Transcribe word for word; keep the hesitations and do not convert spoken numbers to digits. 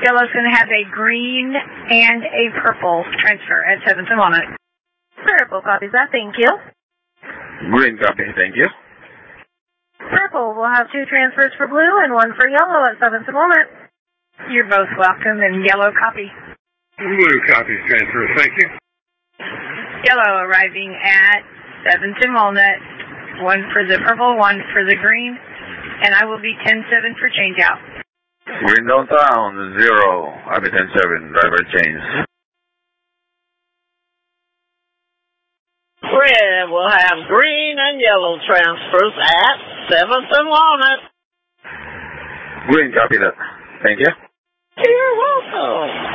Yellow's going to have a green and a purple transfer at seventh and Walnut. Purple copies that, thank you. Green copy, thank you. Purple will have two transfers for blue and one for yellow at seventh and Walnut. You're both welcome, and yellow copy. Blue copies transfer, thank you. Yellow arriving at seventh and Walnut. One for the purple, one for the green, and I will be ten seven for change out. Green downtown, zero. I'll be ten seven, driver change. Red will have green and yellow transfers at seventh and Walnut. Green copy that. Thank you. You're welcome.